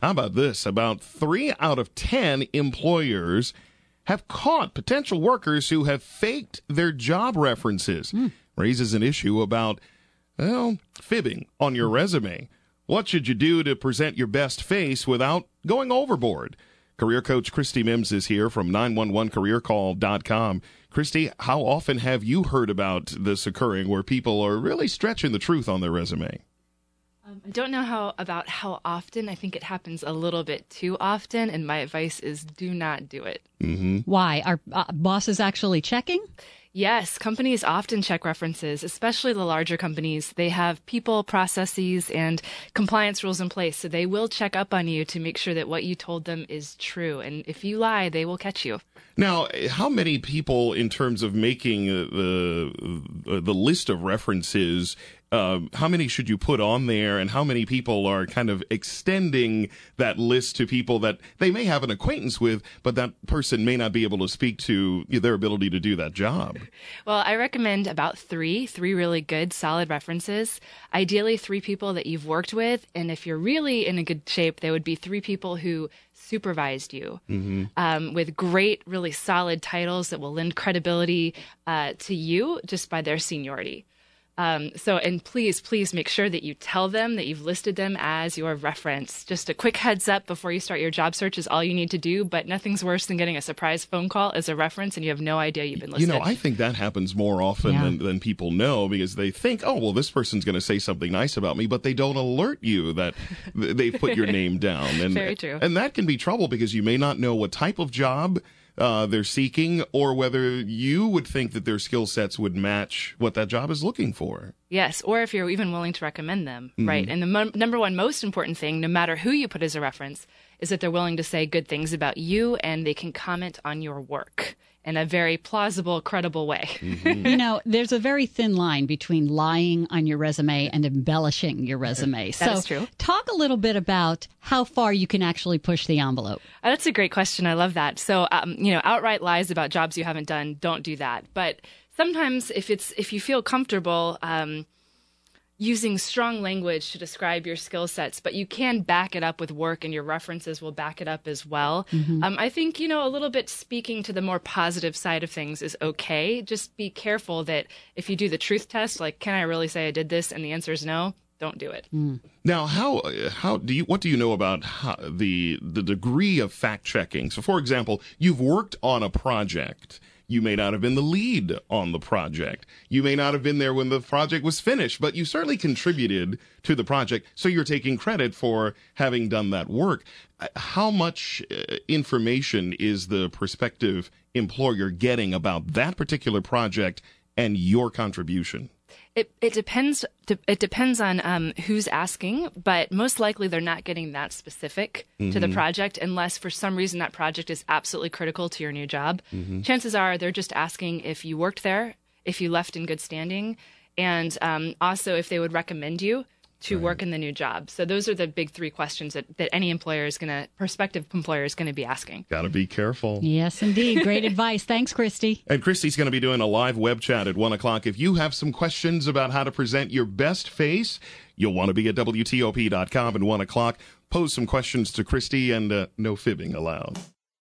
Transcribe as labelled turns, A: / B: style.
A: How about this? About 3 out of 10 employers have caught potential workers who have faked their job references. Raises an issue about, well, fibbing on your resume. What should you do to present your best face without going overboard? Career coach Christy Mims is here from 911careercall.com. Christy, how often have you heard about this occurring where people are really stretching the truth on their resume?
B: I don't know how often. I think it happens a little bit too often, and my advice is do not do it.
C: Why? Are bosses actually checking?
B: Yes, companies often check references, especially the larger companies. They have people, processes, and compliance rules in place, so they will check up on you to make sure that what you told them is true. And if you lie, they will catch you.
A: Now, how many people, in terms of making the list of references, how many should you put on there, and how many people are kind of extending that list to people that they may have an acquaintance with, but that person may not be able to speak to their ability to do that job?
B: Well, I recommend about three really good, solid references. Ideally, 3 people that you've worked with, and if you're really in a good shape, there would be 3 people who supervised you with great, really solid titles that will lend credibility to you just by their seniority. And please make sure that you tell them that you've listed them as your reference. Just a quick heads up before you start your job search is all you need to do, but nothing's worse than getting a surprise phone call as a reference and you have no idea you've been listed.
A: I think that happens more often than people know, because they think, oh, well, this person's going to say something nice about me, but they don't alert you that they've put your name down. And,
B: Very true.
A: And that can be trouble because you may not know what type of job they're seeking, or whether you would think that their skill sets would match what that job is looking for.
B: Yes, or if you're even willing to recommend them, right? And the number one most important thing, no matter who you put as a reference, is that they're willing to say good things about you and they can comment on your work in a very plausible, credible way.
C: There's a very thin line between lying on your resume and embellishing your resume.
B: That is true.
C: Talk a little bit about how far you can actually push the envelope.
B: That's a great question. I love that. So, outright lies about jobs you haven't done, don't do that. But sometimes if you feel comfortable using strong language to describe your skill sets, but you can back it up with work and your references will back it up as well. I think, a little bit speaking to the more positive side of things is okay. Just be careful that if you do the truth test, like, can I really say I did this? And the answer is no, don't do it.
A: Now, what do you know about the degree of fact checking? So, for example, you've worked on a project. You may not have been the lead on the project. You may not have been there when the project was finished, but you certainly contributed to the project, so you're taking credit for having done that work. How much information is the prospective employer getting about that particular project and your contribution?
B: It depends. It depends on who's asking, but most likely they're not getting that specific to the project unless for some reason that project is absolutely critical to your new job. Chances are they're just asking if you worked there, if you left in good standing, and also if they would recommend you to work in the new job. So those are the big 3 questions that any prospective employer is going to be asking.
A: Got to be careful.
C: Yes, indeed. Great advice. Thanks, Christy.
A: And Christy's going to be doing a live web chat at 1 o'clock. If you have some questions about how to present your best face, you'll want to be at WTOP.com at 1 o'clock. Pose some questions to Christy, and no fibbing allowed.